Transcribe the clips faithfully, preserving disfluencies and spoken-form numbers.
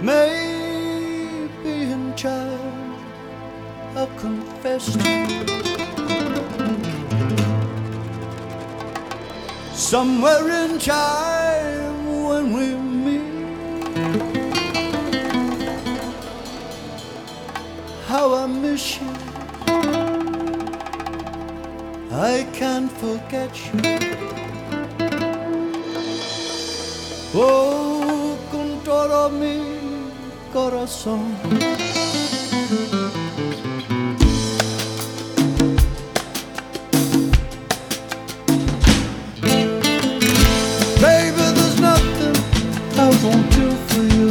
Maybe in time I'll confess to you. Somewhere in time when we meet, how I miss you, I can't forget you. Oh, con todo mi corazón. Baby, there's nothing I won't do for you.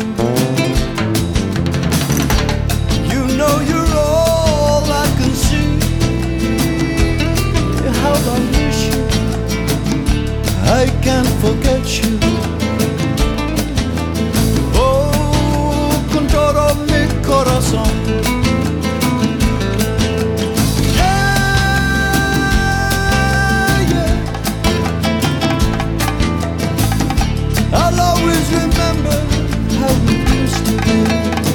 You know you're all I can see. How I miss you, I can't forget you. Oh, con todo mi corazón. I'll always remember how we used to be.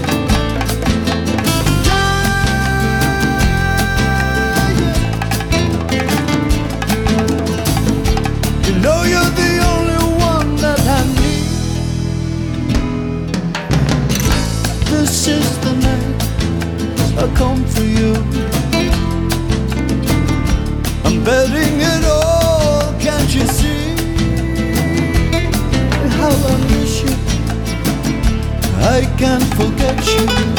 Yeah, yeah. You know you're the only one that I need. This is the night I come for you. I'm betting it all, can't you see? How I miss you, I can't forget you.